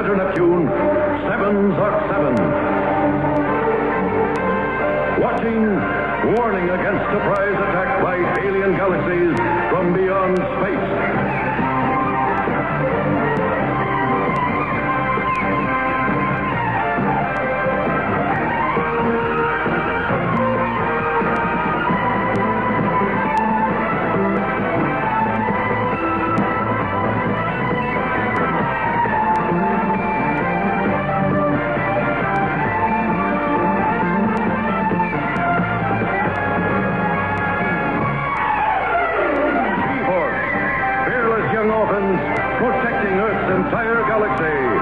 Jupiter, Neptune, sevens are seven. Watching, warning against surprise attack by alien galaxies from beyond space. Protecting Earth's entire galaxy.